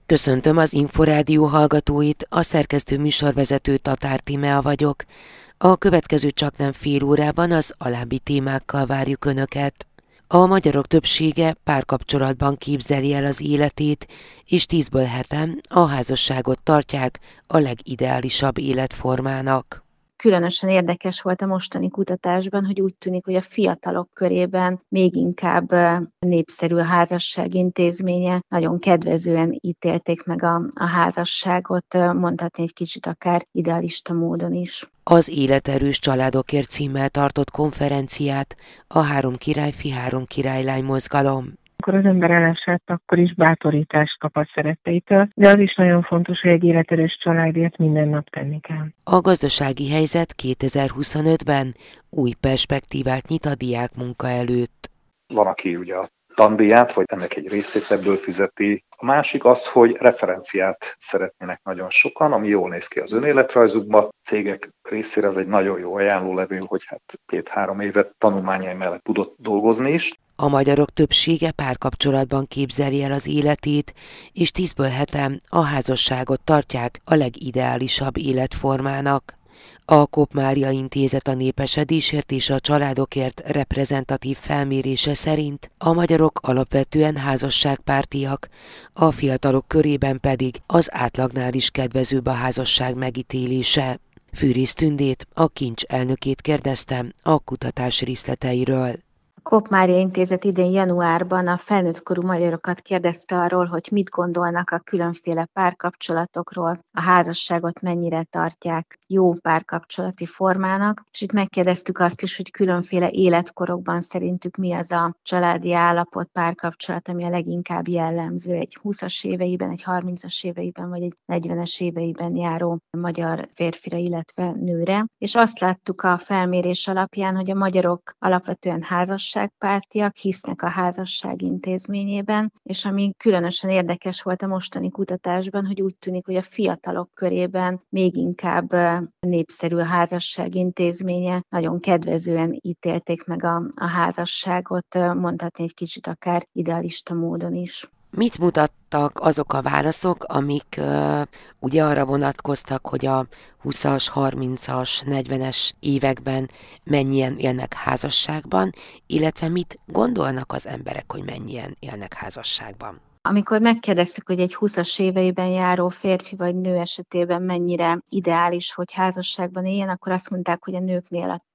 Köszöntöm az Inforádió hallgatóit, a szerkesztő műsorvezető Tatár Tímea vagyok. A következő csaknem fél órában az alábbi témákkal várjuk Önöket. A magyarok többsége párkapcsolatban képzeli el az életét, és 10-ből 7-en a házasságot tartják a legideálisabb életformának. Különösen érdekes volt a mostani kutatásban, hogy úgy tűnik, hogy a fiatalok körében még inkább népszerű a házasság intézménye. Nagyon kedvezően ítélték meg a házasságot, mondhatni egy kicsit akár idealista módon is. Az Életerős családokért címmel tartott konferenciát a Három királyfi, Három királylány mozgalom. Amikor az ember elesett, akkor is bátorítást kap a szeretteitől, de az is nagyon fontos, hogy egy életerős családért minden nap tenni kell. A gazdasági helyzet 2025-ben új perspektívát nyit a diákmunka előtt. Van, aki ugye a tandíját, vagy ennek egy részét ebből fizeti. A másik az, hogy referenciát szeretnének nagyon sokan, ami jól néz ki az önéletrajzukban. Cégek részére ez egy nagyon jó ajánlólevél, hogy 2-3 évet tanulmányai mellett tudott dolgozni is. A magyarok többsége párkapcsolatban képzeli el az életét, és 10-ből 7-en a házasságot tartják a legideálisabb életformának. A Kopp Mária Intézet a népesedésért és a családokért reprezentatív felmérése szerint a magyarok alapvetően házasságpártiak, a fiatalok körében pedig az átlagnál is kedvezőbb a házasság megítélése. Fűrész Tündét, a Kincs elnökét kérdeztem a kutatás részleteiről. A Kopp Mária Intézet idén januárban a felnőttkorú magyarokat kérdezte arról, hogy mit gondolnak a különféle párkapcsolatokról, a házasságot mennyire tartják jó párkapcsolati formának, és itt megkérdeztük azt is, hogy különféle életkorokban szerintük mi az a családi állapot, párkapcsolat, ami a leginkább jellemző egy 20-as éveiben, egy 30-as éveiben, vagy egy 40-es éveiben járó magyar férfira, illetve nőre. És azt láttuk a felmérés alapján, hogy a magyarok alapvetően házasságpártiak, hisznek a házasság intézményében, és ami különösen érdekes volt a mostani kutatásban, hogy úgy tűnik, hogy a fiatalok körében még inkább népszerű a házasság intézménye. Nagyon kedvezően ítélték meg a házasságot, mondhatni egy kicsit akár idealista módon is. Mit mutattak azok a válaszok, amik ugye arra vonatkoztak, hogy a 20-as, 30-as, 40-es években mennyien élnek házasságban, illetve mit gondolnak az emberek, hogy mennyien élnek házasságban? Amikor megkérdeztük, hogy egy 20-as éveiben járó férfi vagy nő esetében mennyire ideális, hogy házasságban éljen, akkor azt mondták, hogy a nőknél a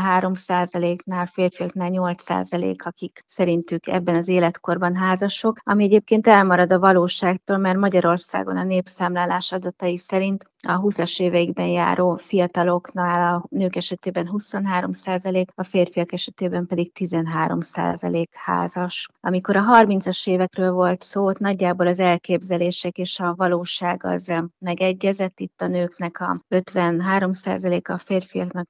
13%-nál, férfiaknál 8%, akik szerintük ebben az életkorban házasok, ami egyébként elmarad a valóságtól, mert Magyarországon a népszámlálás adatai szerint a 20-as éveikben járó fiataloknál a nők esetében 23%, a férfiak esetében pedig 13% házas. Amikor a 30-as évekről volt szó, ott nagyjából az elképzelések és a valóság az megegyezett. Itt a nőknek a 53%-a, a férfiaknak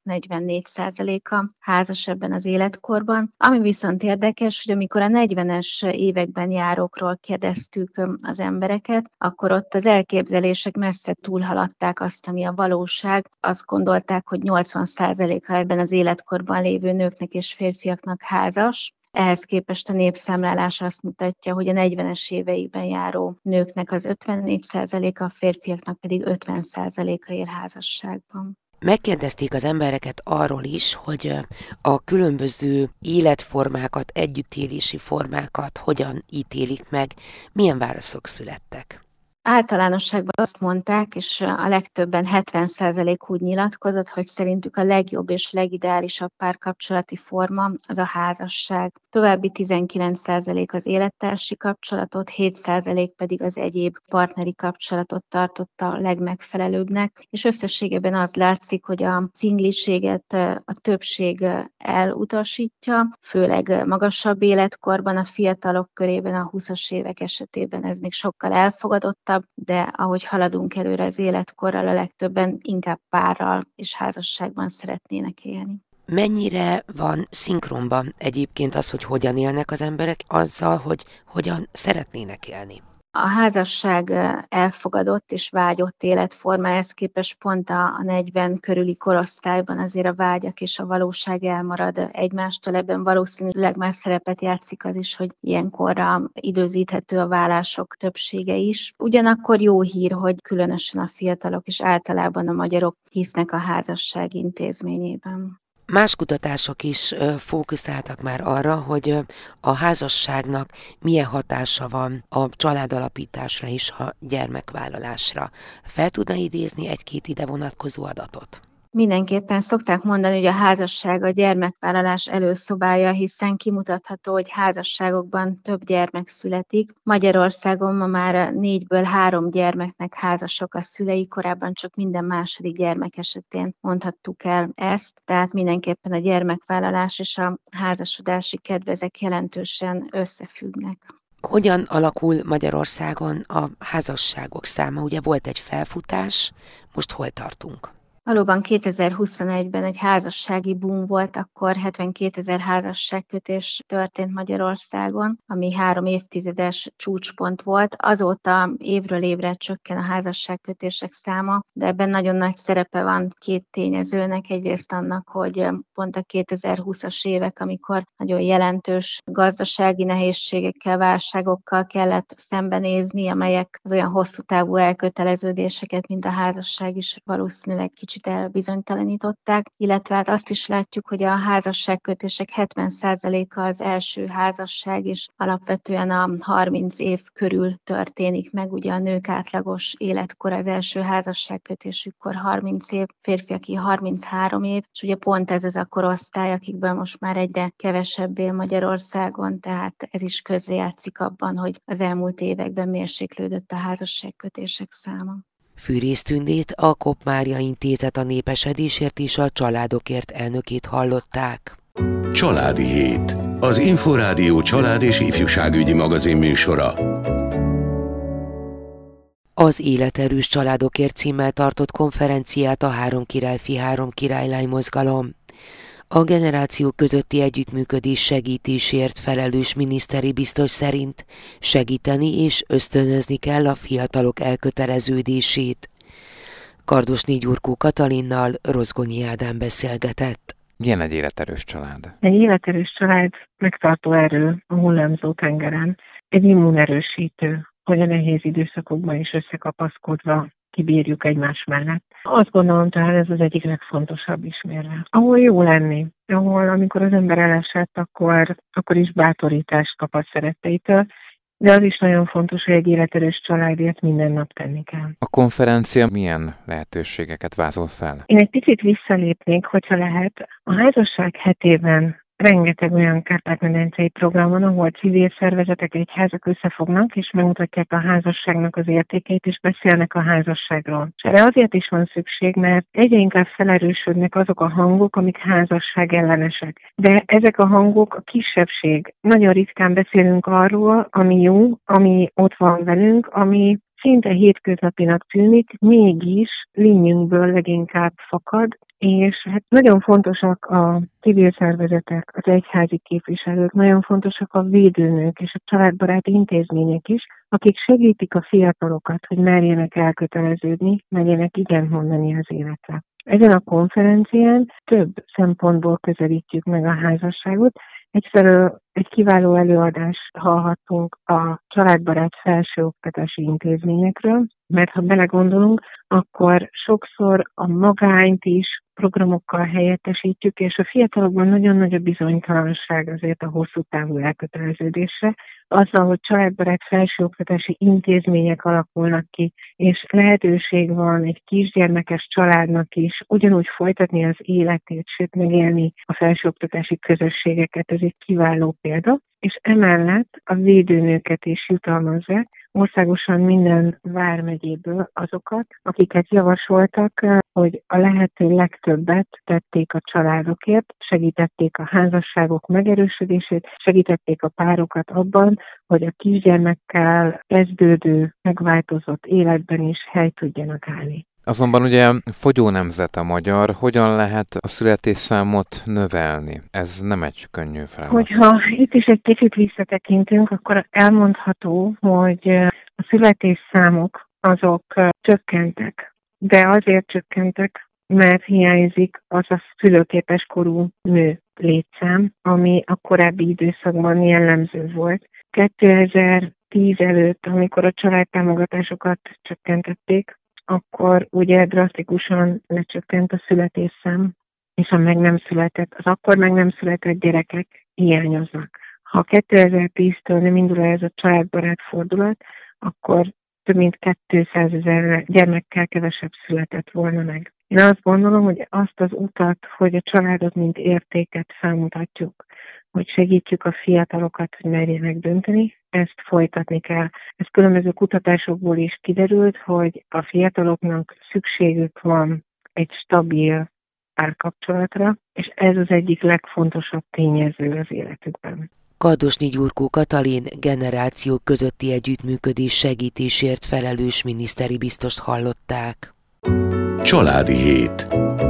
44%-a házas ebben az életkorban. Ami viszont érdekes, hogy amikor a 40-es években járókról kérdeztük az embereket, akkor ott az elképzelések messze túlhaladták azt, ami a valóság. Azt gondolták, hogy 80%-a ebben az életkorban lévő nőknek és férfiaknak házas. Ehhez képest a népszámlálás azt mutatja, hogy a 40-es éveikben járó nőknek az 54%-a, a férfiaknak pedig 50%-a él házasságban. Megkérdezték az embereket arról is, hogy a különböző életformákat, együttélési formákat hogyan ítélik meg, milyen válaszok születtek. Általánosságban azt mondták, és a legtöbben 70% úgy nyilatkozott, hogy szerintük a legjobb és legideálisabb párkapcsolati forma az a házasság. További 19% az élettársi kapcsolatot, 7% pedig az egyéb partneri kapcsolatot tartotta a legmegfelelőbbnek, és összességében az látszik, hogy a szingliséget a többség elutasítja, főleg magasabb életkorban, a fiatalok körében, a 20-as évek esetében ez még sokkal elfogadottabb, de ahogy haladunk előre az életkorral, a legtöbben inkább párral és házasságban szeretnének élni. Mennyire van szinkronban egyébként az, hogy hogyan élnek az emberek, azzal, hogy hogyan szeretnének élni? A házasság elfogadott és vágyott életformához képest pont a 40 körüli korosztályban azért a vágyak és a valóság elmarad egymástól. Ebben valószínűleg már szerepet játszik az is, hogy ilyenkorra időzíthető a válások többsége is. Ugyanakkor jó hír, hogy különösen a fiatalok és általában a magyarok hisznek a házasság intézményében. Más kutatások is fókuszáltak már arra, hogy a házasságnak milyen hatása van a családalapításra és a gyermekvállalásra. Fel tudna idézni egy-két ide vonatkozó adatot? Mindenképpen szokták mondani, hogy a házasság a gyermekvállalás előszobája, hiszen kimutatható, hogy házasságokban több gyermek születik. Magyarországon ma már 4-ből 3 gyermeknek házasok a szülei, korábban csak minden második gyermek esetén mondhattuk el ezt, tehát mindenképpen a gyermekvállalás és a házasodási kedv ezek jelentősen összefüggnek. Hogyan alakul Magyarországon a házasságok száma? Ugye volt egy felfutás, most hol tartunk? Valóban 2021-ben egy házassági boom volt, akkor 72 000 házasságkötés történt Magyarországon, ami 3 évtizedes csúcspont volt. Azóta évről évre csökken a házasságkötések száma, de ebben nagyon nagy szerepe van 2 tényezőnek. Egyrészt annak, hogy pont a 2020-as évek, amikor nagyon jelentős gazdasági nehézségekkel, válságokkal kellett szembenézni, amelyek az olyan hosszú távú elköteleződéseket, mint a házasság is valószínűleg kicsit elbizonytalanították, illetve hát azt is látjuk, hogy a házasságkötések 70%-a az első házasság, és alapvetően a 30 év körül történik meg. Ugye a nők átlagos életkor az első házasságkötésükkor 30 év, férfiaké 33 év, és ugye pont ez az a korosztály, akikből most már egyre kevesebb él Magyarországon, tehát ez is közrejátszik abban, hogy az elmúlt években mérséklődött a házasságkötések száma. Fűrész Tündét, a Kopp Mária Intézet a népesedésért és a családokért elnökét hallották. Családi Hét. Az Inforádió család és ifjúságügyi magazin műsora. Az Életerős Családokért címmel tartott konferenciát a 3 királyfi, 3 királylány mozgalom. A generációk közötti együttműködés segítésért felelős miniszteri biztos szerint segíteni és ösztönözni kell a fiatalok elköteleződését. Kardosné Gyurkó Katalinnal Rozgonyi Ádám beszélgetett. Milyen egy életerős család? Egy életerős család megtartó erő a hullámzó tengeren, egy immunerősítő, hogy a nehéz időszakokban is összekapaszkodva kibírjuk egymás mellett. Azt gondolom, tehát ez az egyik legfontosabb ismérve. Ahol jó lenni, ahol amikor az ember elesett, akkor is bátorítást kap a szeretteitől, de az is nagyon fontos, hogy egy életerős családért minden nap tenni kell. A konferencia milyen lehetőségeket vázol fel? Én egy picit visszalépnék, hogyha lehet. A házasság hetében rengeteg olyan Kárpát-medencei program van, ahol civil szervezetek, egyházak összefognak, és megmutatják a házasságnak az értékeit, és beszélnek a házasságról. És erre azért is van szükség, mert egyre inkább felerősödnek azok a hangok, amik házasság ellenesek. De ezek a hangok a kisebbség. Nagyon ritkán beszélünk arról, ami jó, ami ott van velünk, ami szinte hétköznapinak tűnik, mégis lényünkből leginkább fakad, és hát nagyon fontosak a civil szervezetek, az egyházi képviselők, nagyon fontosak a védőnők és a családbarát intézmények is, akik segítik a fiatalokat, hogy merjenek elköteleződni, merjenek igent mondani az életre. Ezen a konferencián több szempontból közelítjük meg a házasságot. Egyfelől egy kiváló előadást hallhattunk a családbarát felsőoktatási intézményekről, mert ha belegondolunk, akkor sokszor a magányt is programokkal helyettesítjük, és a fiatalokban nagyon nagy a bizonytalanság azért a hosszú távú elköteleződésre, azzal, hogy családbarát felsőoktatási intézmények alakulnak ki, és lehetőség van egy kisgyermekes családnak is ugyanúgy folytatni az életét, sőt megélni a felsőoktatási közösségeket, ez egy kiváló példa, és emellett a védőnőket is jutalmazzák, országosan minden vármegyéből azokat, akiket javasoltak, hogy a lehető legtöbbet tették a családokért, segítették a házasságok megerősödését, segítették a párokat abban, hogy a kisgyermekkel kezdődő, megváltozott életben is helyt tudjanak állni. Azonban ugye fogyó nemzet a magyar, hogyan lehet a születésszámot növelni? Ez nem egy könnyű feladat. Hogyha itt is egy kicsit visszatekintünk, akkor elmondható, hogy A születésszámok azok csökkentek, de azért csökkentek, mert hiányzik az a szülőképes korú nő létszám, ami a korábbi időszakban jellemző volt. 2010 előtt, amikor a családtámogatásokat csökkentették, akkor ugye drasztikusan lecsökkent a születésszám, és az akkor meg nem született gyerekek hiányoznak. Ha 2010-től nem indul ez a családbarát fordulat, akkor több mint 200 000 gyermekkel kevesebb született volna meg. Én azt gondolom, hogy azt az utat, hogy a családot mint értéket felmutatjuk, hogy segítjük a fiatalokat, hogy merjenek dönteni, ezt folytatni kell. Ez különböző kutatásokból is kiderült, hogy a fiataloknak szükségük van egy stabil párkapcsolatra, és ez az egyik legfontosabb tényező az életükben. Kadosnyi Gyurkó Katalin generációk közötti együttműködés segítésért felelős miniszteri biztost hallották. Családi hét.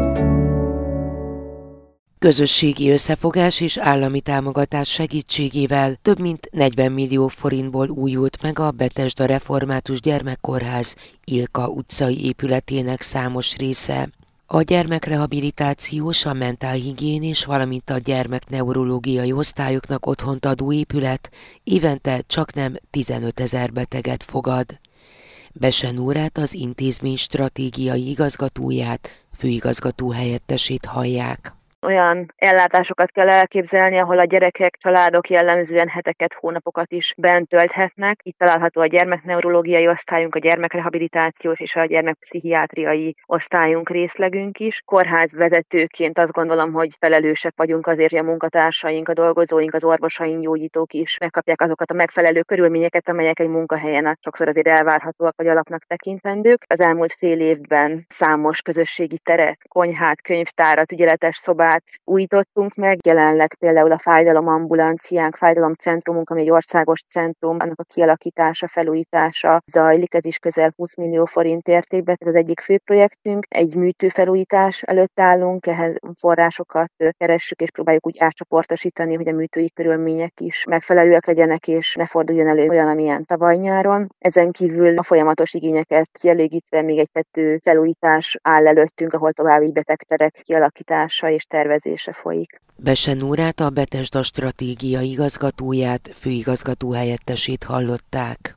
Közösségi összefogás és állami támogatás segítségével több mint 40 millió forintból újult meg a Betesda Református Gyermekkórház Ilka utcai épületének számos része. A gyermekrehabilitációs, a mentálhigiénés, valamint a gyermekneurológiai osztályoknak otthont adó épület évente csaknem 15 000 beteget fogad. Bese Nórát, az intézmény stratégiai igazgatóját, főigazgató helyettesét hallják. Olyan ellátásokat kell elképzelni, ahol a gyerekek, családok jellemzően heteket, hónapokat is bent tölthetnek. Itt található a gyermekneurológiai osztályunk, a gyermekrehabilitációs és a gyermekpszichiátriai osztályunk, részlegünk is. Kórházvezetőként azt gondolom, hogy felelősek vagyunk azért, hogy a munkatársaink, a dolgozóink, az orvosaink, gyógyítók is megkapják azokat a megfelelő körülményeket, amelyek egy munkahelyen sokszor azért elvárhatóak vagy alapnak tekintendők. Az elmúlt fél évben számos közösségi teret, konyhát, könyvtárat, ügyeletes szobát újítottunk meg. Jelenleg például a fájdalomambulanciánk, fájdalomcentrumunk, ami egy országos centrum, annak a kialakítása, felújítása zajlik, ez is közel 20 millió forint értékben. Ez az egyik fő projektünk. Egy műtőfelújítás előtt állunk, ehhez forrásokat keressük és próbáljuk úgy átcsoportosítani, hogy a műtői körülmények is megfelelőek legyenek, és ne forduljon elő olyan, amilyen tavaly nyáron. Ezen kívül a folyamatos igényeket kielégítve még egy tető felújítás áll előttünk, ahol további betegterek kialakítása és tervezése folyik. Bese Nórát, a Betesda stratégiai igazgatóját, főigazgató helyettesét hallották.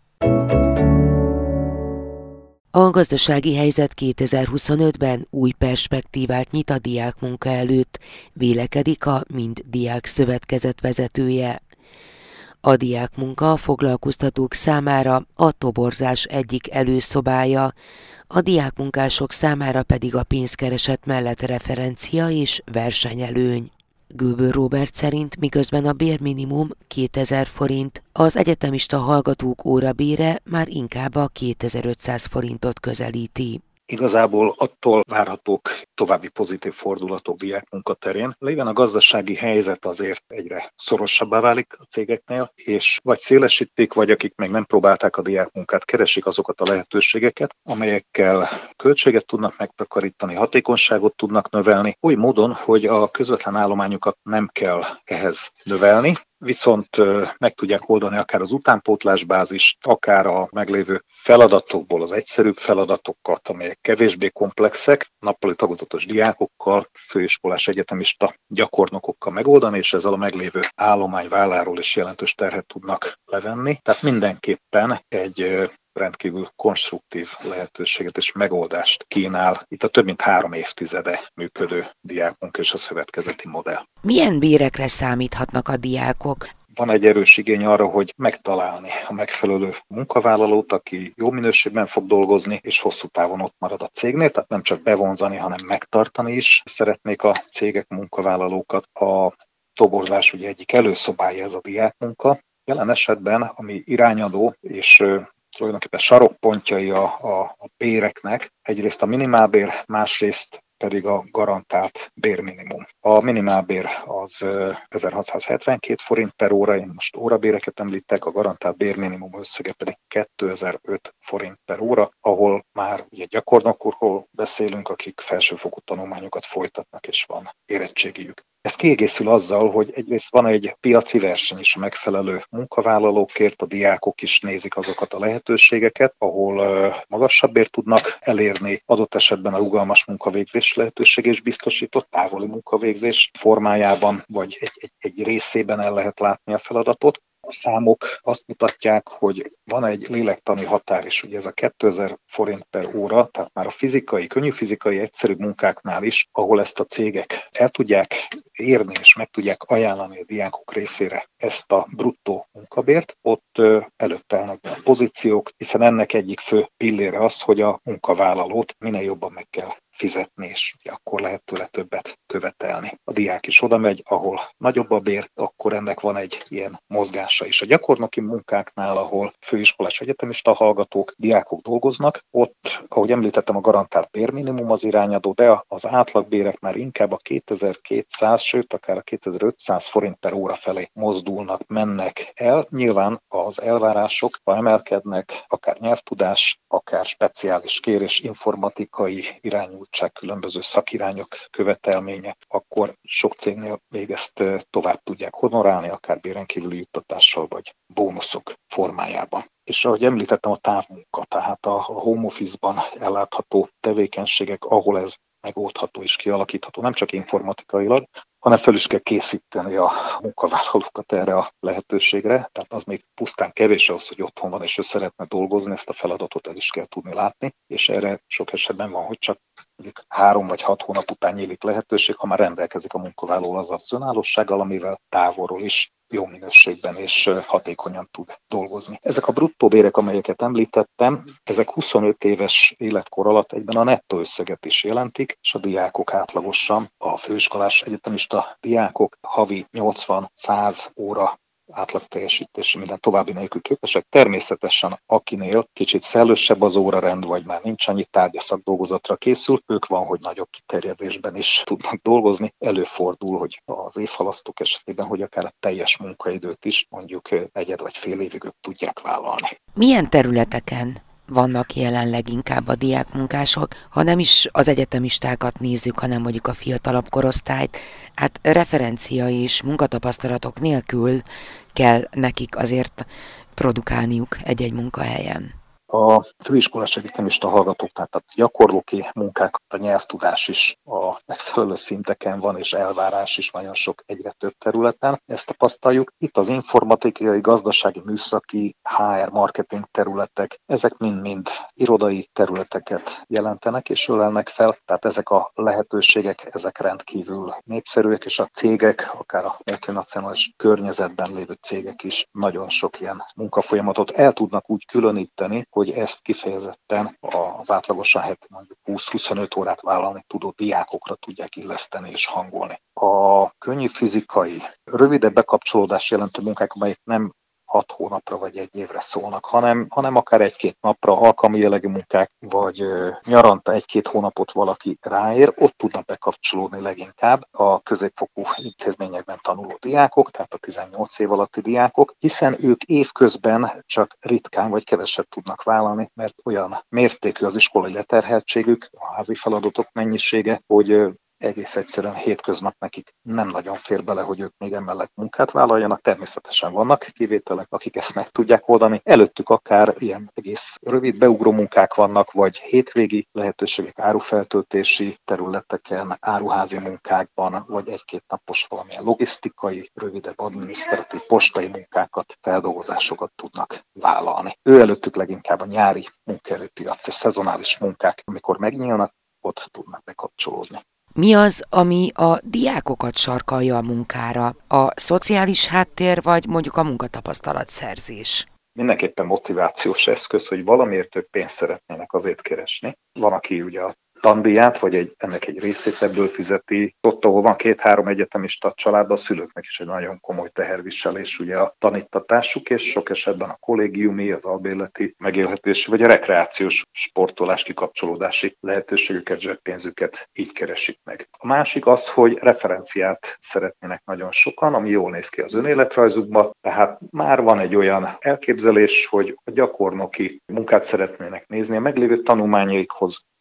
A gazdasági helyzet 2025-ben új perspektívát nyit a diákmunka előtt, vélekedik a Mind Diák Szövetkezet vezetője. A diákmunka a foglalkoztatók számára a toborzás egyik előszobája, a diákmunkások számára pedig a pénzkereset mellett referencia és versenyelőny. Göböl Róbert szerint miközben a bérminimum 2000 forint, az egyetemista hallgatók órabére már inkább a 2500 forintot közelíti. Igazából attól várhatók további pozitív fordulatok diákmunka terén. Lévén a gazdasági helyzet azért egyre szorosabbá válik a cégeknél, és vagy szélesítik, vagy akik még nem próbálták a diákmunkát, keresik azokat a lehetőségeket, amelyekkel költséget tudnak megtakarítani, hatékonyságot tudnak növelni, oly módon, hogy a közvetlen állományukat nem kell ehhez növelni, viszont meg tudják oldani akár az utánpótlásbázist, akár a meglévő feladatokból az egyszerűbb feladatokat, amelyek kevésbé komplexek, nappali tagozatos diákokkal, főiskolás egyetemista gyakornokokkal megoldani, és ezzel a meglévő állomány válláról is jelentős terhet tudnak levenni. Tehát mindenképpen egy rendkívül konstruktív lehetőséget és megoldást kínál itt a több mint 3 évtizede működő diákmunka és a szövetkezeti modell. Milyen bérekre számíthatnak a diákok? Van egy erős igény arra, hogy megtalálni a megfelelő munkavállalót, aki jó minőségben fog dolgozni, és hosszú távon ott marad a cégnél, tehát nem csak bevonzani, hanem megtartani is szeretnék a cégek munkavállalókat. A toborzás ugye egyik előszobája ez a diákmunka. Jelen esetben, ami irányadó és tulajdonképpen sarokpontjai a béreknek, egyrészt a minimálbér, másrészt pedig a garantált bérminimum. A minimálbér az 1672 forint per óra, én most órabéreket említek, a garantált bérminimum összege pedig 2005 forint per óra, ahol már ugye gyakornokokról beszélünk, akik felsőfokú tanulmányokat folytatnak és van érettségijük. Ez kiegészül azzal, hogy egyrészt van egy piaci verseny is a megfelelő munkavállalókért, a diákok is nézik azokat a lehetőségeket, ahol magasabbért tudnak elérni, adott esetben a rugalmas munkavégzés lehetőség és biztosított távoli munkavégzés formájában, vagy egy részében el lehet látni a feladatot. A számok azt mutatják, hogy van egy lélektani határ is, ugye ez a 2000 forint per óra, tehát már a fizikai, könnyű fizikai, egyszerű munkáknál is, ahol ezt a cégek el tudják érni és meg tudják ajánlani a diákok részére ezt a bruttó munkabért, ott előtt állnak be a pozíciók, hiszen ennek egyik fő pillére az, hogy a munkavállalót minél jobban meg kell fizetni, és akkor lehet tőle többet követelni. A diák is oda megy, ahol nagyobb a bér, akkor ennek van egy ilyen mozgása is. A gyakornoki munkáknál, ahol főiskolás egyetemista hallgatók, diákok dolgoznak, ott, ahogy említettem, a garantált bérminimum az irányadó, de az átlagbérek már inkább a 2200, sőt akár a 2500 forint per óra felé mozdulnak, mennek el. Nyilván az elvárások, ha emelkednek, akár nyelvtudás, akár speciális kérés, informatikai irányú különböző szakirányok követelménye, akkor sok cégnél még ezt tovább tudják honorálni, akár béren kívüli juttatással, vagy bónuszok formájában. És ahogy említettem, a távmunka, tehát a home office-ban ellátható tevékenységek, ahol ez megoldható és kialakítható, nem csak informatikailag, hanem fel is kell készíteni a munkavállalókat erre a lehetőségre. Tehát az még pusztán kevés ahhoz, hogy otthon van és ő szeretne dolgozni, ezt a feladatot el is kell tudni látni, és erre sok esetben van, hogy csak 3 vagy 6 hónap után nyílik lehetőség, ha már rendelkezik a munkavállaló azzal az önállósággal, amivel távolról is jó minőségben és hatékonyan tud dolgozni. Ezek a bruttó bérek, amelyeket említettem, ezek 25 éves életkor alatt egyben a nettó összeget is jelentik, és a diákok átlagosan, a főiskolás egyetemista diákok havi 80-100 óra átlag teljesítési minden további nélkül képesek. Természetesen akinél kicsit szellősebb az órarend, vagy már nincs annyi tárgya szakdolgozatra készül, ők van, hogy nagyobb kiterjedésben is tudnak dolgozni. Előfordul, hogy az évhalasztók esetében, hogy akár a teljes munkaidőt is mondjuk negyed vagy fél évig ők tudják vállalni. Milyen területeken vannak jelenleg inkább a diákmunkások, ha nem is az egyetemistákat nézzük, hanem mondjuk a fiatalabb korosztályt, hát referencia és munkatapasztalatok nélkül kell nekik azért produkálniuk egy-egy munkahelyen. A főiskolás egyetemista hallgatók, tehát a gyakornoki munkák, a nyelvtudás is a megfelelő szinteken van, és elvárás is nagyon sok, egyre több területen. Ezt tapasztaljuk. Itt az informatikai, gazdasági, műszaki, HR, marketing területek, ezek mind-mind irodai területeket jelentenek és ölelnek fel. Tehát ezek a lehetőségek, ezek rendkívül népszerűek, és a cégek, akár a multinacionális környezetben lévő cégek is nagyon sok ilyen munkafolyamatot el tudnak úgy különíteni, hogy ezt kifejezetten az átlagosan heti mondjuk 20-25 órát vállalni tudó diákokra tudják illeszteni és hangolni. A könnyű fizikai, rövidebb bekapcsolódás jelentő munkák, amelyek nem 6 hónapra vagy 1 évre szólnak, hanem akár 1-2 napra alkalmi jellegű munkák, vagy nyaranta 1-2 hónapot valaki ráér, ott tudnak bekapcsolódni leginkább a középfokú intézményekben tanuló diákok, tehát a 18 év alatti diákok, hiszen ők évközben csak ritkán vagy keveset tudnak vállalni, mert olyan mértékű az iskolai leterheltségük, a házi feladatok mennyisége, hogy egész egyszerűen hétköznap nekik nem nagyon fér bele, hogy ők még emellett munkát vállaljanak. Természetesen vannak kivételek, akik ezt meg tudják oldani. Előttük akár ilyen egész rövid beugró munkák vannak, vagy hétvégi lehetőségek árufeltöltési területeken, áruházi munkákban, vagy 1-2 napos valamilyen logisztikai, rövidebb adminisztratív, postai munkákat, feldolgozásokat tudnak vállalni. Ő előttük leginkább a nyári munkaerőpiac és szezonális munkák, amikor megnyílnak, ott tudnak bekapcsolódni. Mi az, ami a diákokat sarkalja a munkára? A szociális háttér, vagy mondjuk a munkatapasztalatszerzés? Mindenképpen motivációs eszköz, hogy valamiért több pénzt szeretnének azért keresni. Van, aki ugye a tandíját, vagy ennek egy részét ebből fizeti. Ott, ahol van 2-3 egyetemista családban, a szülőknek is egy nagyon komoly teherviselés ugye a tanítatásuk, és sok esetben a kollégiumi, az albérleti megélhetési, vagy a rekreációs sportolás kikapcsolódási lehetőségüket, zseppénzüket így keresik meg. A másik az, hogy referenciát szeretnének nagyon sokan, ami jól néz ki az önéletrajzukba, tehát már van egy olyan elképzelés, hogy a gyakornoki munkát szeretnének nézni, a meglévő tanulmányaikhoz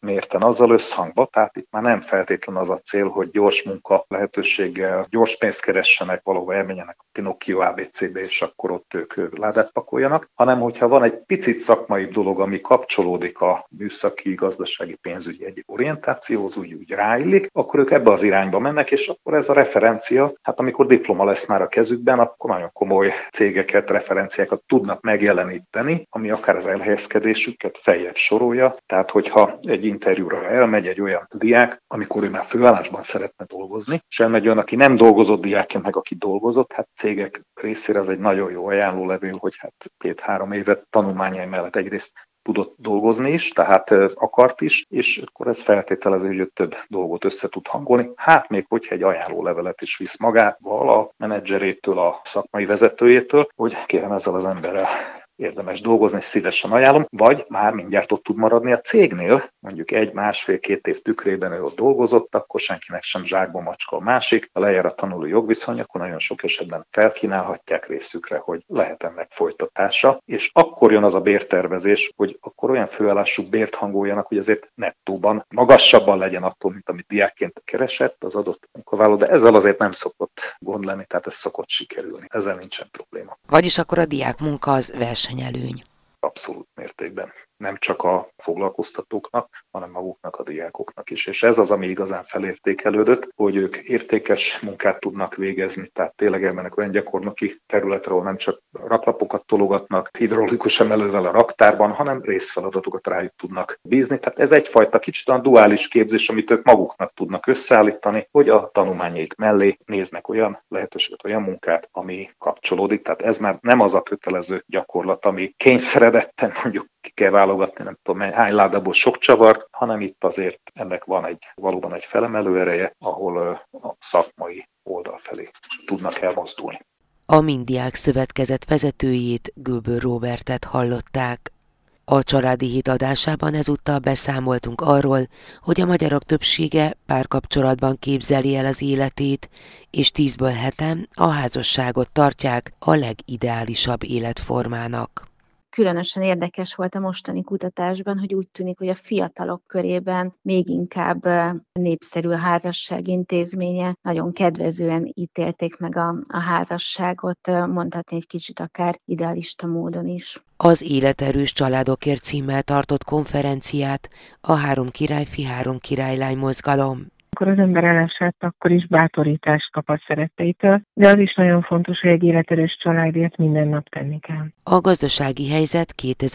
mérten azzal összhangba, tehát itt már nem feltétlen az a cél, hogy gyors munka lehetőséggel, gyors pénzt keressenek, valahol elmenjenek a Pinocchio ABC-be, és akkor ott ők ládát pakoljanak, hanem hogyha van egy picit szakmaibb dolog, ami kapcsolódik a műszaki, gazdasági, pénzügyi egyéb orientációhoz, úgy ráillik, akkor ők ebbe az irányba mennek, és akkor ez a referencia, hát amikor diploma lesz már a kezükben, akkor nagyon komoly cégeket, referenciákat tudnak megjeleníteni, ami akár az elhelyezkedésüket feljebb sorolja. Tehát, hogyha egy interjúra elmegy egy olyan diák, amikor ő már főállásban szeretne dolgozni, és elmegy olyan, aki nem dolgozott diákként, meg aki dolgozott, hát cégek részére ez egy nagyon jó ajánlólevél, hogy hát 2-3 évet tanulmányai mellett egyrészt tudott dolgozni is, tehát akart is, és akkor ez feltételező, hogy több dolgot össze tud hangolni. Hát még hogyha egy ajánlólevelet is visz magával a menedzserétől, a szakmai vezetőjétől, hogy kérem ezzel az emberrel érdemes dolgozni, és szívesen ajánlom, vagy már mindjárt ott tud maradni a cégnél, mondjuk 1-1,5-2 év tükrében ő ott dolgozott, akkor senkinek sem zsákba macska a másik, ha lejár a tanuló jogviszony, akkor nagyon sok esetben felkínálhatják részükre, hogy lehet ennek folytatása, és akkor jön az a bértervezés, hogy akkor olyan főállású bért hangoljanak, hogy azért nettóban magasabban legyen attól, mint amit diákként keresett az adott munkavállaló, de ezzel azért nem szokott gond lenni, tehát ez szokott sikerülni, ezzel nincsen probléma. Vagyis akkor a diákmunka az versenyelőny. Abszolút mértékben. Nem csak a foglalkoztatóknak, hanem maguknak, a diákoknak is. És ez az, ami igazán felértékelődött, hogy ők értékes munkát tudnak végezni, tehát tényleg elmennek olyan gyakornoki területre, ahol nem csak raklapokat tologatnak hidraulikus emelővel a raktárban, hanem részfeladatokat rájuk tudnak bízni. Tehát ez egyfajta kicsit a duális képzés, amit ők maguknak tudnak összeállítani, hogy a tanulmányaik mellé néznek olyan lehetőséget, olyan munkát, ami kapcsolódik. Tehát ez már nem az a kötelező gyakorlat, ami kényszeredetten mondjuk ki kell válogatni, nem tudom hány ládából sok csavart, hanem itt azért ennek van valóban egy felemelő ereje, ahol a szakmai oldal felé tudnak elmozdulni. A Mindiák Szövetkezet vezetőjét, Göböl Róbertet hallották. A Családi Hét adásában ezúttal beszámoltunk arról, hogy a magyarok többsége párkapcsolatban képzeli el az életét, és 10-ből 7-en a házasságot tartják a legideálisabb életformának. Különösen érdekes volt a mostani kutatásban, hogy úgy tűnik, hogy a fiatalok körében még inkább népszerű a házasság intézménye. Nagyon kedvezően ítélték meg a házasságot, mondhatni egy kicsit akár idealista módon is. Az Életerős Családokért címmel tartott konferenciát a 3 királyfi, 3 királylány mozgalom. Akkor az ember elesett, akkor is bátorítást kap a szeretteitől, de az is nagyon fontos, hogy egy életerős családért minden nap tenni kell. A gazdasági helyzet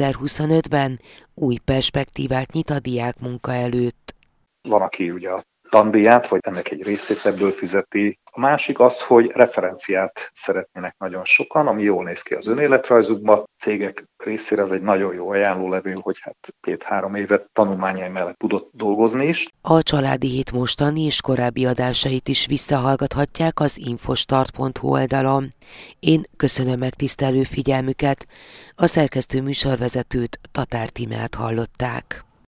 2025-ben új perspektívát nyit a diákmunka előtt. Van, aki ugye a tandíját, vagy ennek egy részét ebből fizeti. A másik az, hogy referenciát szeretnének nagyon sokan, ami jól néz ki az önéletrajzukba. Cégek részére ez egy nagyon jó ajánlólevél, hogy hát 2-3 évet tanulmányai mellett tudott dolgozni is. A Családi Hét mostani és korábbi adásait is visszahallgathatják az infostart.hu oldalon. Én köszönöm megtisztelő figyelmüket, a szerkesztő műsorvezetőt, Tatár Tímeát hallották.